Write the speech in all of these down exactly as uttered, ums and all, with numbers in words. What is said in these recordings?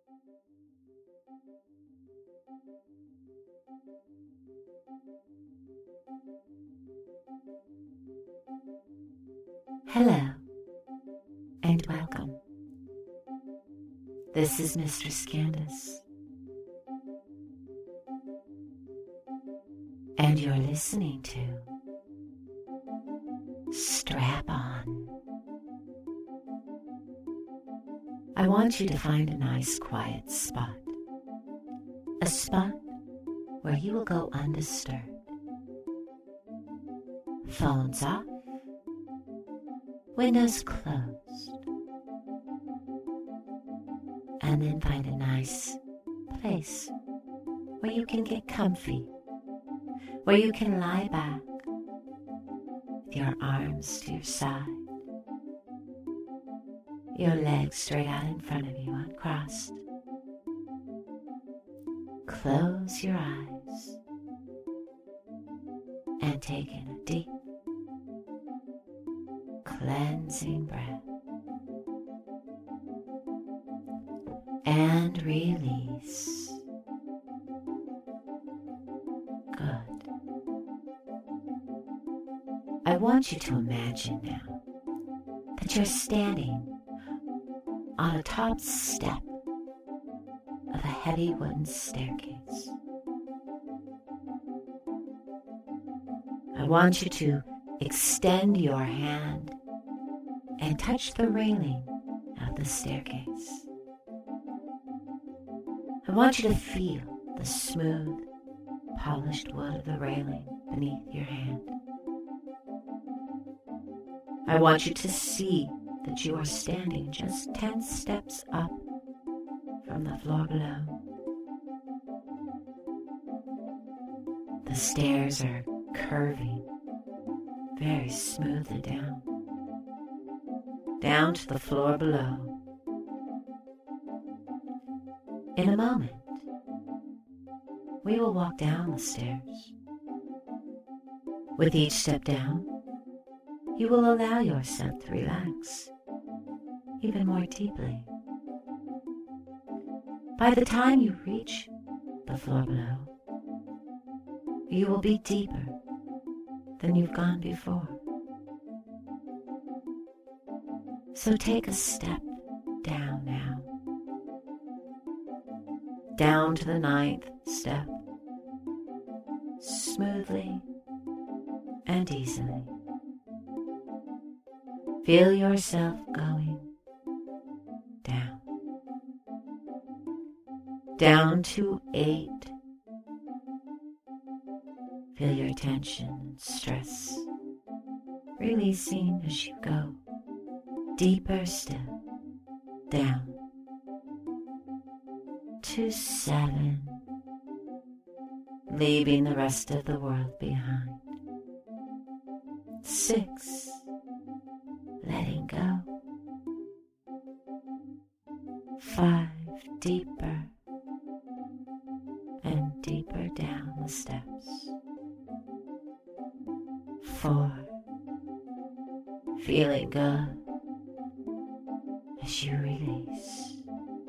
Hello and welcome. This is Mistress Candace, and you're listening to Strap On. I want you to find a nice quiet spot, a spot where you will go undisturbed. Phones off, windows closed, and then find a nice place where you can get comfy, where you can lie back with your arms to your side, your legs straight out in front of you uncrossed. Close your eyes and take in a deep, cleansing breath and release. Good. I want you to imagine now that you're standing on a top step of a heavy wooden staircase. I want you to extend your hand and touch the railing of the staircase. I want you to feel the smooth, polished wood of the railing beneath your hand. I want you to see that you are standing just ten steps up from the floor below. The stairs are curving very smoothly down, down to the floor below. In a moment, we will walk down the stairs. With each step down, you will allow yourself to relax even more deeply. By the time you reach the floor below, you will be deeper than you've gone before. So take a step down now, down to the ninth step, smoothly and easily. Feel yourself going down, down to eight. Feel your tension and stress releasing as you go deeper still, down to seven, leaving the rest of the world behind. Six, letting go. Five, deeper and deeper down the steps. Four, feeling good as you release.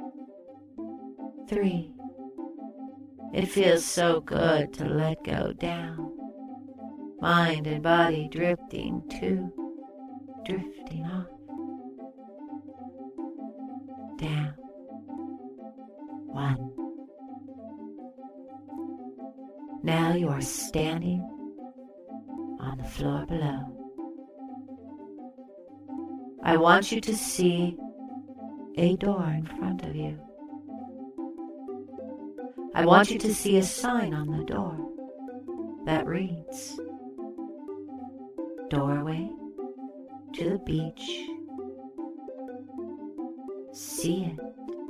Three, it feels so good to let go down. Mind and body drifting. Two, drifting off. Down. One. Now you are standing on the floor below. I want you to see a door in front of you. I want you to see a sign on the door that reads, "Doorway to the beach." See it.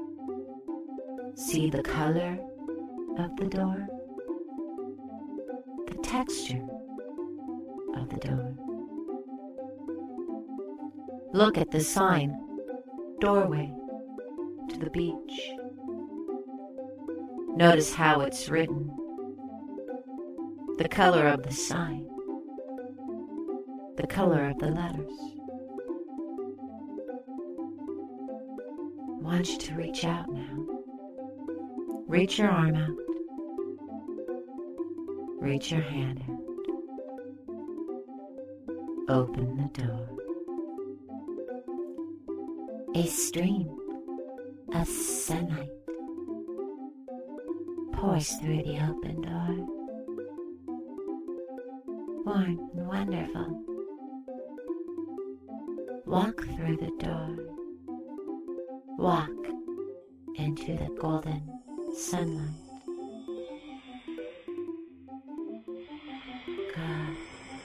See the color of the door, the texture of the door. Look at the sign, "Doorway to the beach." Notice how it's written, the color of the sign, the color of the letters. I want you to reach out now Reach your arm out. Reach your hand out. Open the door. A stream of sunlight pours through the open door. Warm and wonderful. Walk through the door. Walk into the golden sunlight. Good.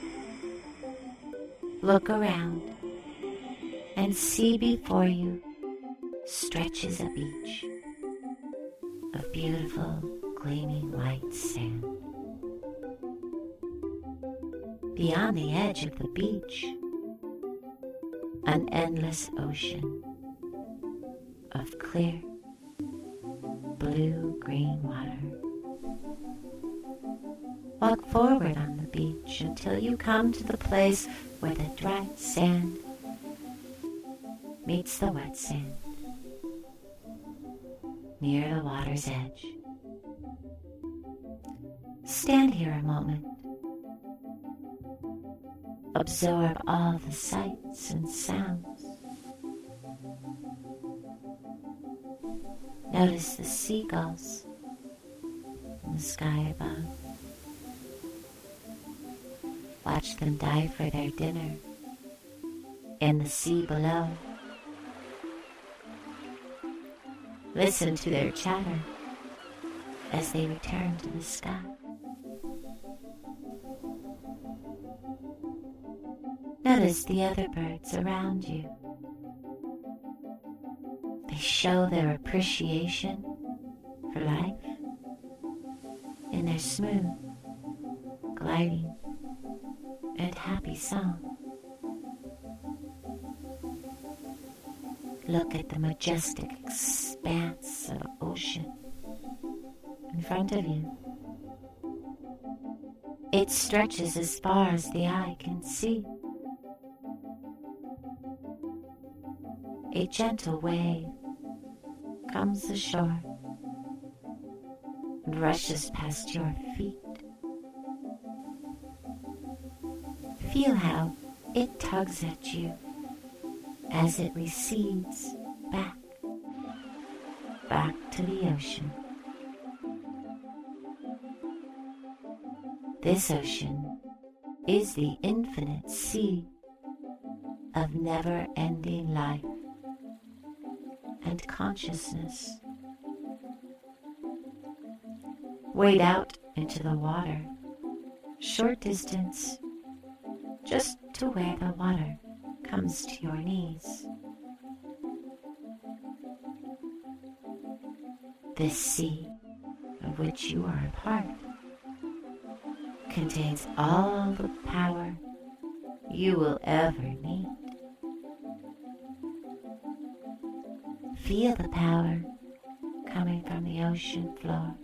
Look around and see before you stretches a beach of beautiful gleaming white sand. Beyond the edge of the beach, an endless ocean of clear blue-green water. Walk forward on the beach until you come to the place where the dry sand meets the wet sand, near the water's edge. Stand here a moment. Absorb all the sights and sounds. Notice the seagulls in the sky above. Watch them dive for their dinner in the sea below. Listen to their chatter as they return to the sky. Notice the other birds around you. They show their appreciation for life in their smooth, gliding, and happy song. Look at the majestic expanse of ocean in front of you. It stretches as far as the eye can see. A gentle wave comes ashore and rushes past your feet. Feel how it tugs at you as it recedes back, back to the ocean. This ocean is the infinite sea of never-ending life and consciousness. Wade out into the water, short distance, just to where the water comes to your knees. This sea, of which you are a part, contains all the power you will ever need. Feel the power coming from the ocean floor.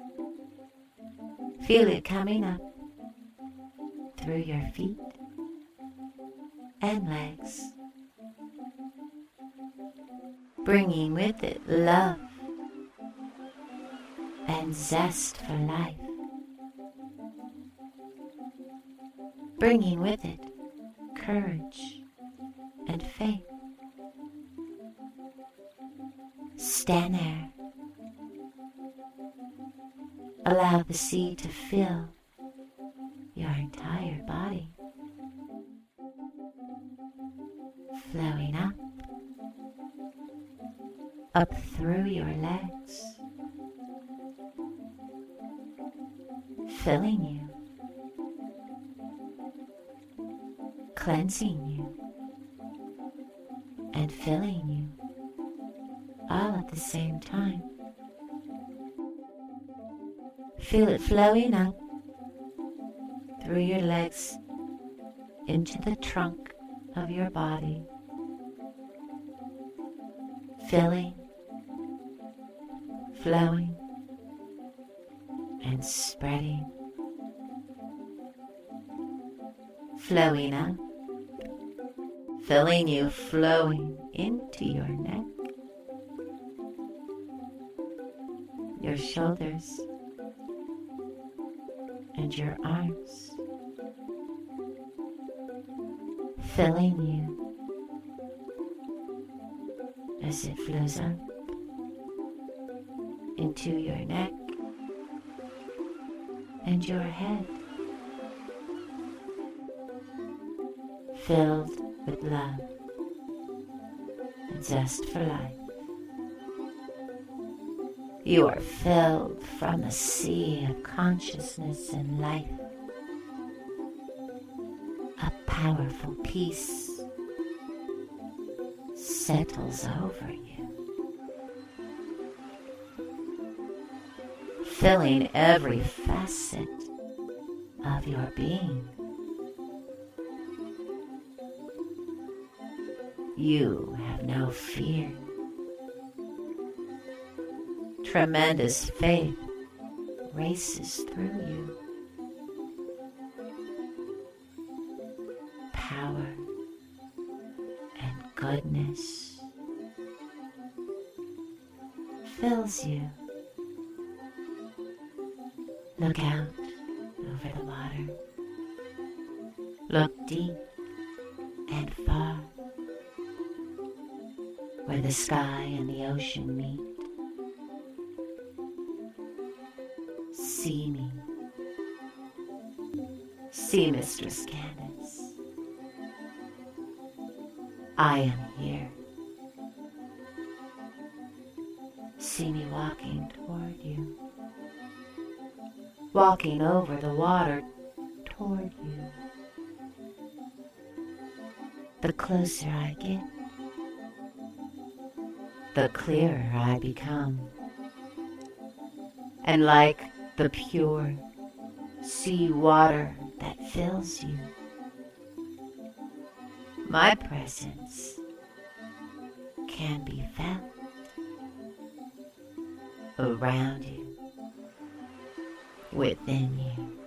Feel it coming up through your feet and legs, bringing with it love and zest for life, bringing with it courage and faith. Stand there. Allow the sea to fill your entire body, flowing up, up through your legs, filling you, cleansing you, and filling you all at the same time. Feel it flowing up through your legs into the trunk of your body, filling, flowing, and spreading, flowing up, filling you, flowing into your neck, your shoulders and your arms, filling you as it flows up into your neck and your head, filled with love and zest for life. You are filled from the sea of consciousness and life. A powerful peace settles over you, filling every facet of your being. You have no fear. Tremendous faith races through you. Power and goodness fills you. Look out over the water. Look deep and far, where the sky and the ocean meet. See me. See Mistress Candace. I am here. See me walking toward you. Walking over the water toward you. The closer I get, the clearer I become. And like the pure sea water that fills you, my presence can be felt around you, within you,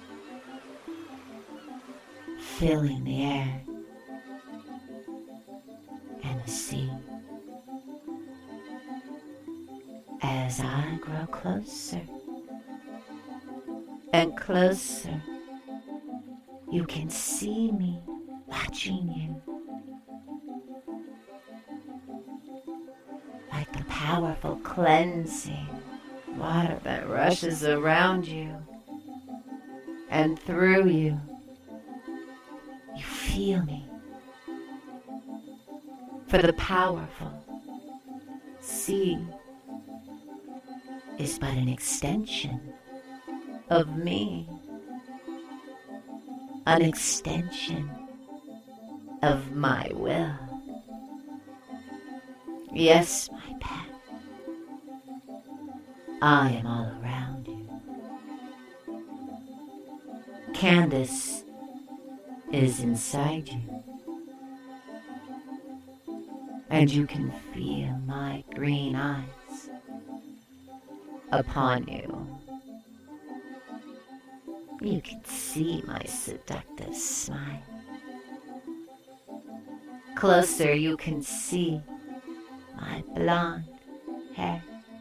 filling the air and the sea. As I grow closer and closer, you can see me watching you. Like the powerful cleansing water that rushes around you and through you. You feel me. For the powerful sea is but an extension of me, an extension of my will. Yes, my pet, I am all around you. Candace is inside you, and you can feel my green eyes upon you. You can see my seductive smile. Closer you can see my blonde hair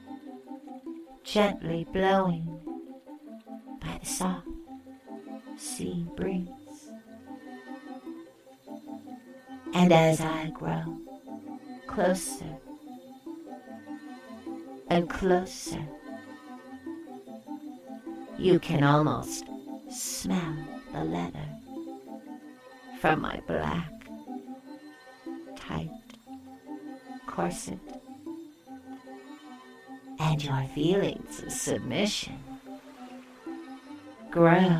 gently blowing by the soft sea breeze. And as I grow closer and closer, you can almost smell the leather from my black, tight corset. And your feelings of submission grow.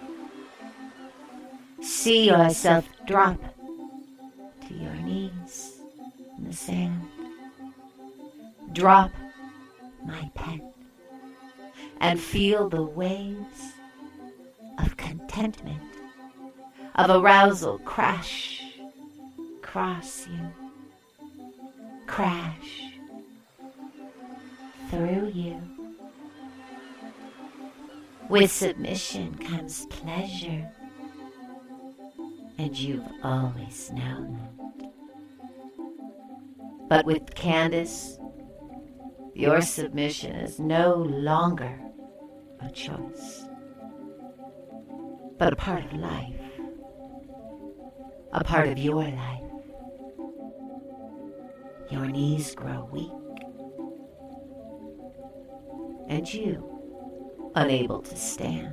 See yourself drop to your knees in the sand. Drop, my pet, and feel the waves of contentment, of arousal crash across you, crash through you. With submission comes pleasure, and you've always known it. But with Candace, Your submission is no longer a choice, but a part of life, a part of your life. Your knees grow weak, and you, unable to stand.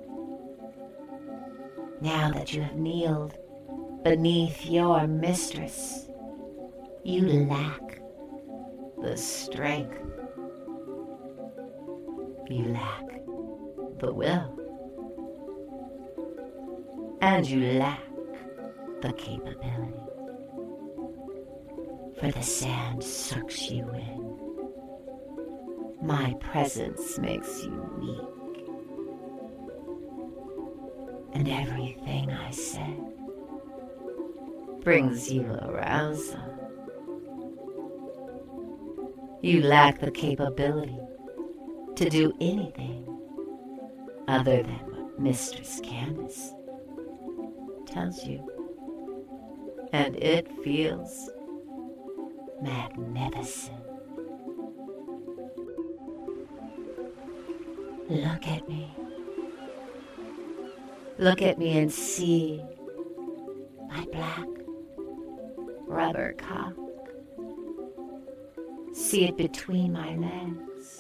Now that you have kneeled beneath your mistress, you lack the strength. You lack the will. And you lack the capability. For the sand sucks you in. My presence makes you weak. And everything I said brings you arousal. You lack the capability to do anything other than what Mistress Candace tells you. And it feels magnificent. Look at me. Look at me and see my black rubber cock. See it between my legs.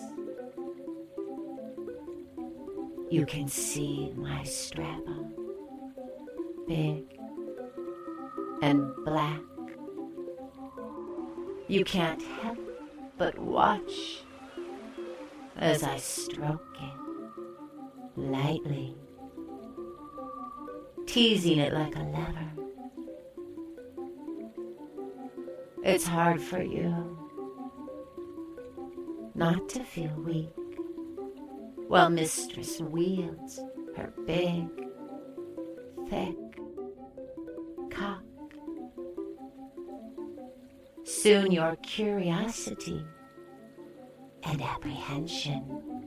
You can see my strap-on, big and black. You can't help but watch as I stroke it lightly, teasing it like a lever. It's hard for you not to feel weak while Mistress wields her big, thick cock. Soon your curiosity and apprehension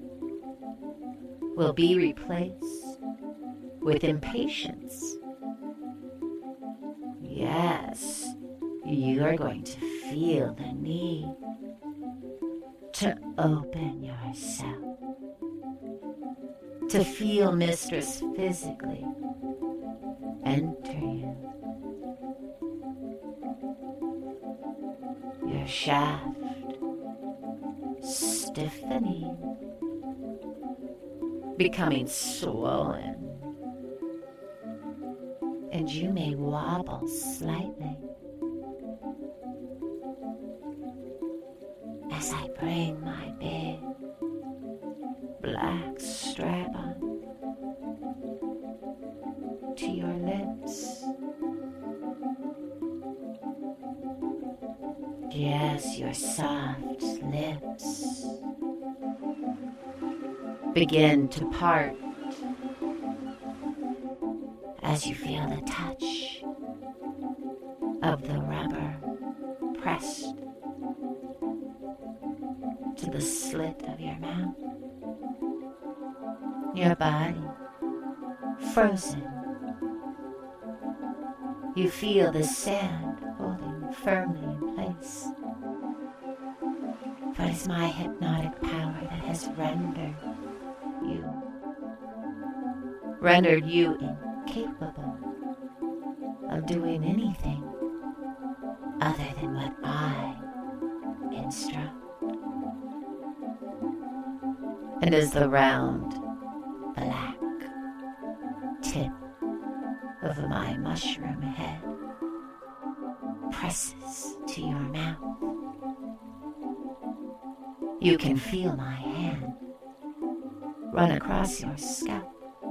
will be replaced with impatience. Yes, you are going to feel the need to open yourself, to feel Mistress physically enter you. Your shaft stiffening, becoming swollen, and you may wobble slightly as I bring my big black strap-on to your lips. Yes, your soft lips begin to part as you feel the touch of the rubber pressed to the slit of your mouth. Your body frozen. You feel the sand holding firmly in place. For it is my hypnotic power that has rendered you, rendered you incapable of doing anything other than what I instruct. And as the round, black tip of my mushroom head presses to your mouth, you can feel my hand run across your scalp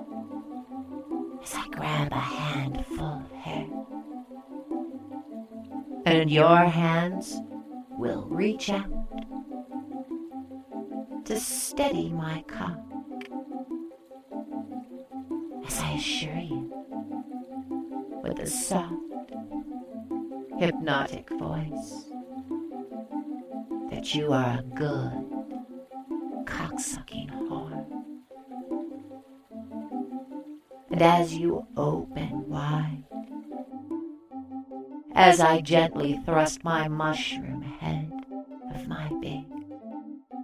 as I grab a handful of hair. And your hands will reach out to steady my cock as I assure you with a soft, hypnotic voice that you are a good cocksucking whore. And as you open wide, as I gently thrust my mushroom head of my big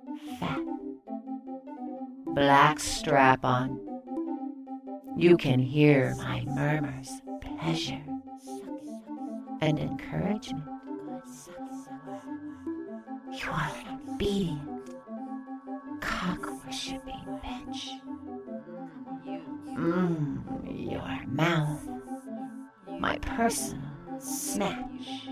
black strap-on. You can hear my murmurs of pleasure and encouragement. You are an obedient, cock-worshipping bitch. Mmm, your mouth, my personal snatch.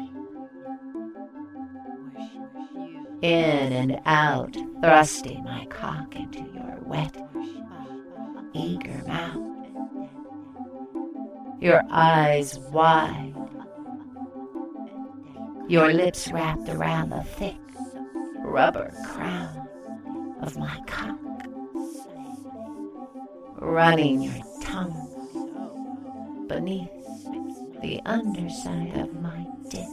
In and out, thrusting my cock into your wet, eager mouth. Your eyes wide, your lips wrapped around the thick rubber crown of my cock, running your tongue beneath the underside of my dick.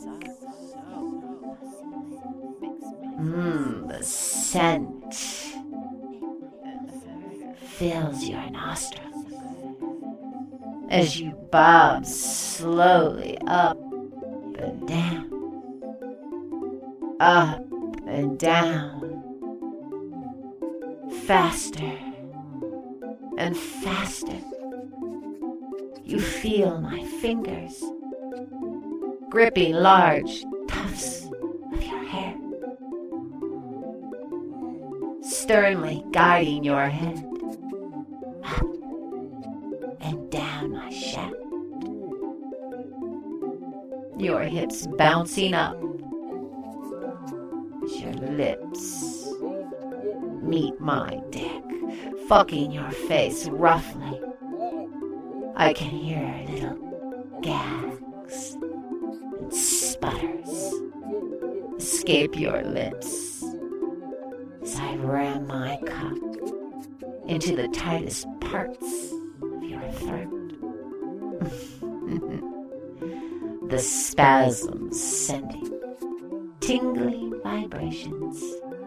Mmm, the scent fills your nostrils as you bob slowly up and down, up and down, faster and faster. You feel my fingers gripping large tufts of your hair, sternly guiding your head up and down my shaft, your hips bouncing up as your lips meet my dick, fucking your face roughly. I can hear little gags and sputters escape your lips as I ram my cock into the tightest parts of your throat. The spasms sending tingling vibrations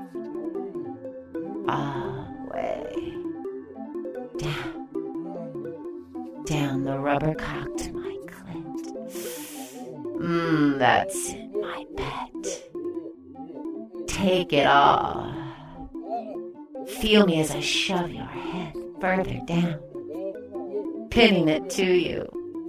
all the way down, down the rubber cock to my clit. Mmm, that's it, my pet. Take it all. Feel me as I shove your head further down, pinning it to you.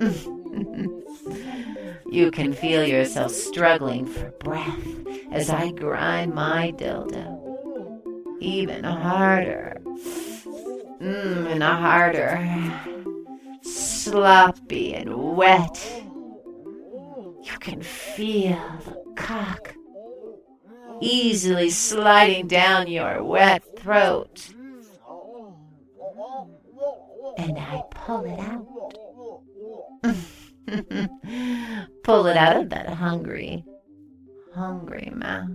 You can feel yourself struggling for breath as I grind my dildo even harder, mmm, and harder, sloppy and wet. You can feel the cock easily sliding down your wet throat, and I pull it out. Pull it out of that hungry, hungry mouth.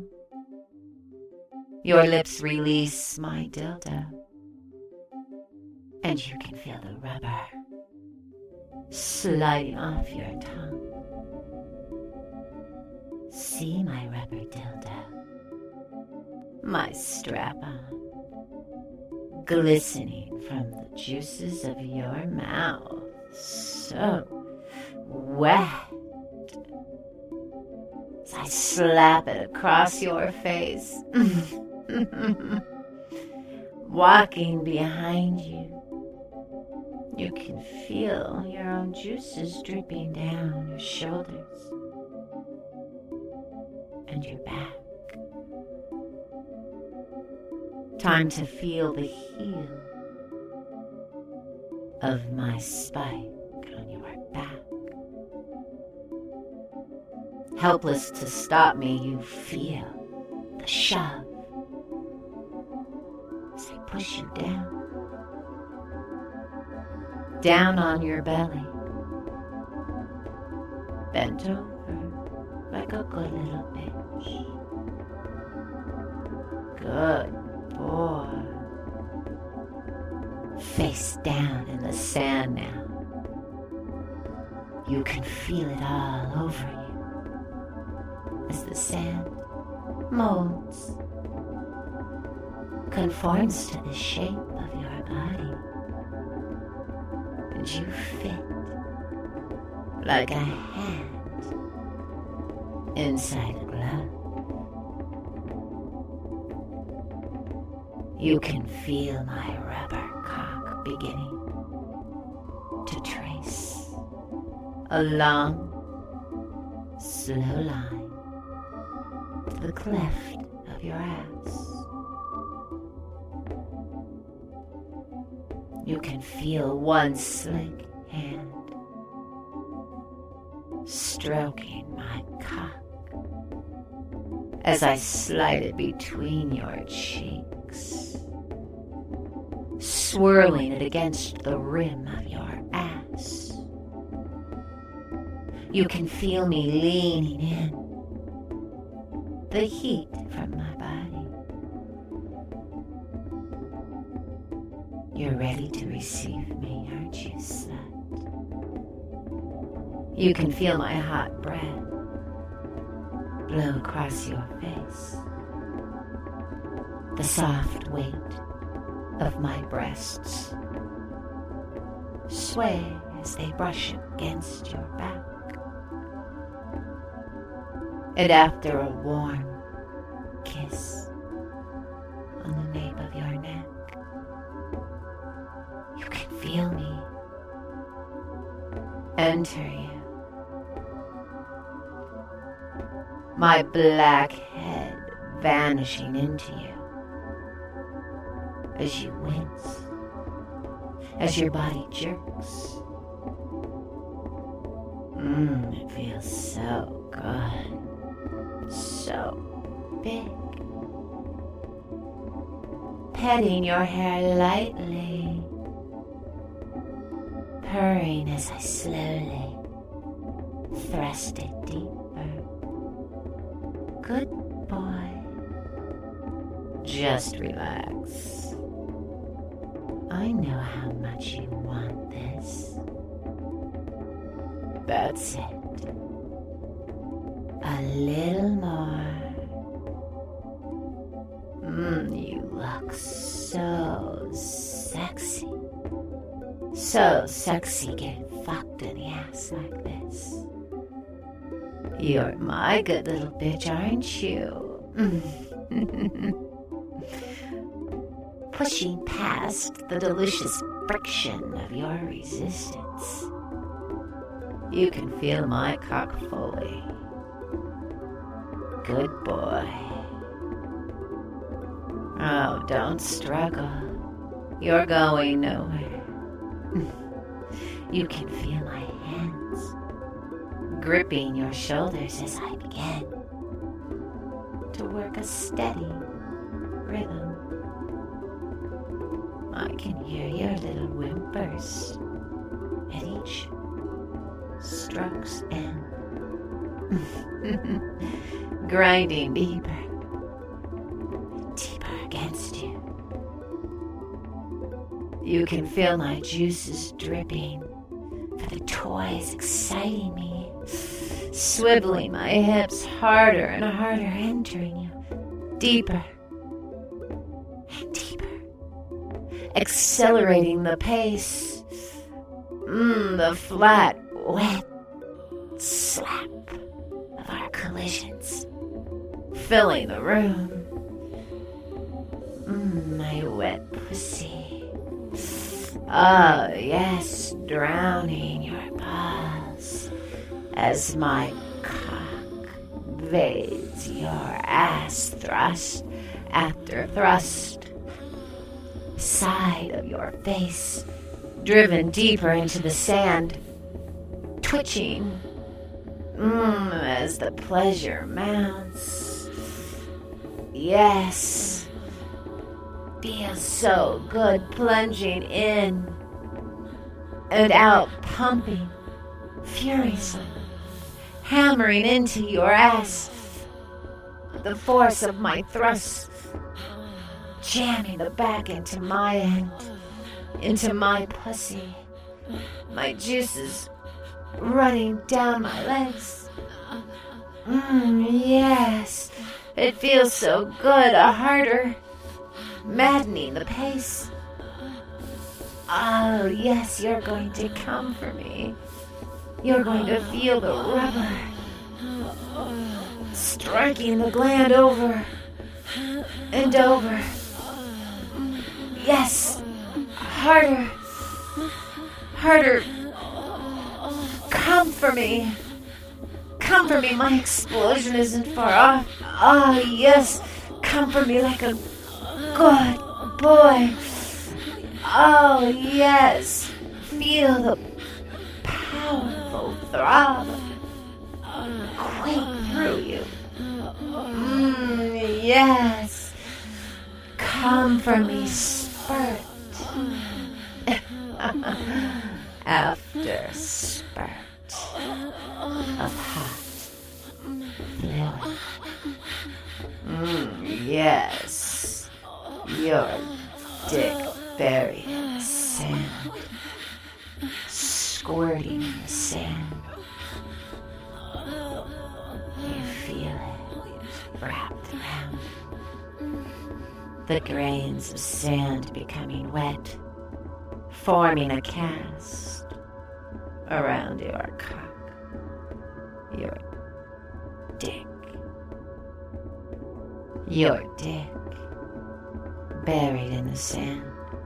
Your lips release my dildo, and you can feel the rubber sliding off your tongue. See my rubber dildo, my strap-on, glistening from the juices of your mouth, so wet. As I slap it across your face, walking behind you, you can feel your own juices dripping down your shoulders and your back. Time to feel the heel of my spike on your back. Helpless to stop me, you feel the shove as I push you down, down on your belly, bent over like a good little bitch. Good boy. Face down in the sand now. You can feel it all over you as the sand molds, conforms to the shape of your body, and you fit like a hand inside a glove. You can feel my rubber cock beginning to trace a long, slow line to the cleft of your ass. You can feel one slick hand stroking my cock as I slide it between your cheeks, swirling it against the rim of your ass. You can feel me leaning in, the heat from my body. You're ready to receive me, aren't you, slut? You can feel my hot breath blow across your face, the soft weight of my breasts sway as they brush against your back. And after a warm kiss on the nape of your neck, you can feel me enter you. My black head vanishing into you as you wince, as your body jerks. Mmm, it feels so good, so big. Petting your hair lightly, purring as I slowly thrust it deeper. Good boy. Just relax. I know how much you want this. That's it. A little more. Mmm, you look so sexy. So sexy getting fucked in the ass like this. You're my good little bitch, aren't you? Pushing past the delicious friction of your resistance, you can feel my cock fully. Good boy. Oh, don't struggle. You're going nowhere. You can feel my hands gripping your shoulders as I begin to work a steady rhythm. I can hear your little whimpers at each stroke's end, grinding deeper, deeper against you. You can feel my juices dripping, for the toy's exciting me, swiveling my hips harder and harder, entering you deeper and deeper, accelerating the pace. Mmm, the flat, wet slap of our collisions, filling the room. Mmm, my wet pussy. Oh, yes, drowning your balls as my cock invades your ass thrust after thrust, side of your face driven deeper into the sand, twitching, mmm, as the pleasure mounts. Yes, feels so good, plunging in and out, pumping furiously, hammering into your ass. The force of my thrust, jamming the back into my end, into my pussy, my juices running down my legs. Mmm, yes, it feels so good, a harder, maddening the pace. Oh, yes, you're going to come for me. You're going to feel the rubber striking the gland over and over. Yes. Harder. Harder. Come for me. Come for me. My explosion isn't far off. Ah, oh, yes. Come for me like a good boy. Oh, yes. Feel the powerful throb quake through you. Mm, yes. Come for me, spurt. After spurt of hot fluid. Mm, yes. Your dick buried in the sand. Squirting in the sand. You feel it wrapped around. The grains of sand becoming wet, forming a cast around your cock, your dick. Your dick buried in the sand.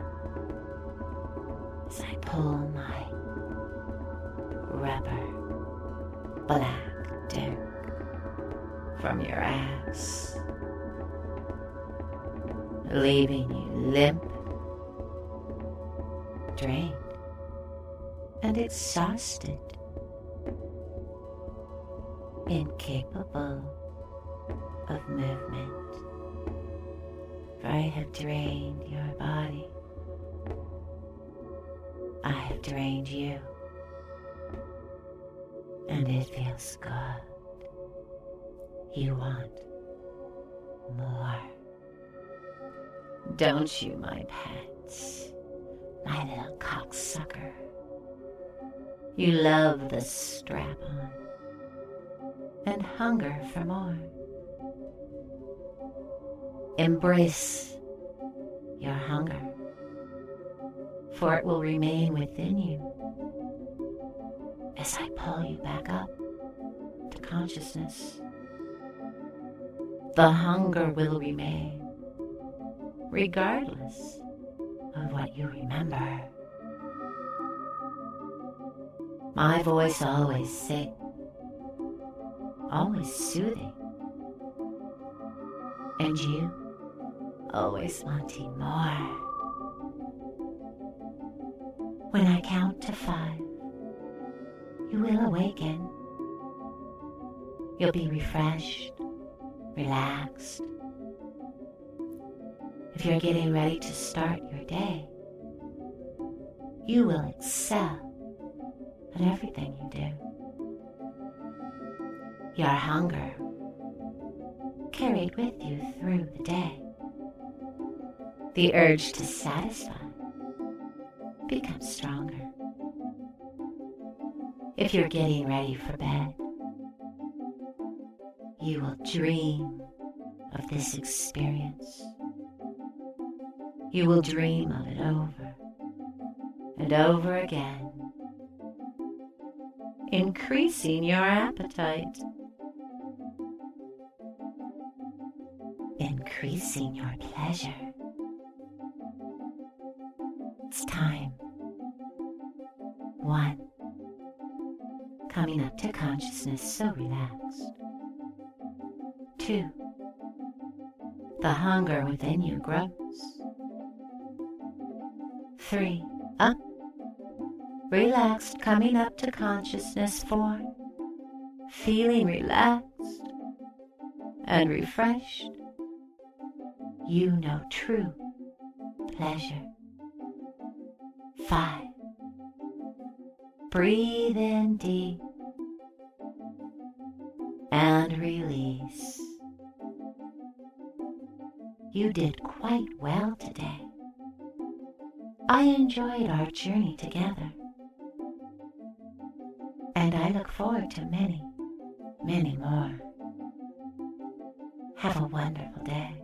As I pull my rubber black dick from your ass, leaving you limp, drained, and exhausted, incapable of movement. For I have drained your body. I have drained you, and it feels good. You want more. Don't you, my pets, my little cocksucker? You love the strap-on and hunger for more. Embrace your hunger, for it will remain within you as I pull you back up to consciousness. The hunger will remain, regardless of what you remember. My voice always sick, always soothing, and you always wanting more. When I count to five, you will awaken. You'll be refreshed, relaxed. If you're getting ready to start your day, you will excel at everything you do. Your hunger, carried with you through the day, the urge to satisfy becomes stronger. If you're getting ready for bed, you will dream of this experience. You will dream of it over and over again, increasing your appetite, increasing your pleasure. It's time. One, coming up to consciousness so relaxed. Two, the hunger within you grows. Three, up, relaxed, coming up to consciousness. Four, feeling relaxed and refreshed. You know true pleasure. Five, breathe in deep and release. You did quite well today. I enjoyed our journey together, and I look forward to many, many more. Have a wonderful day.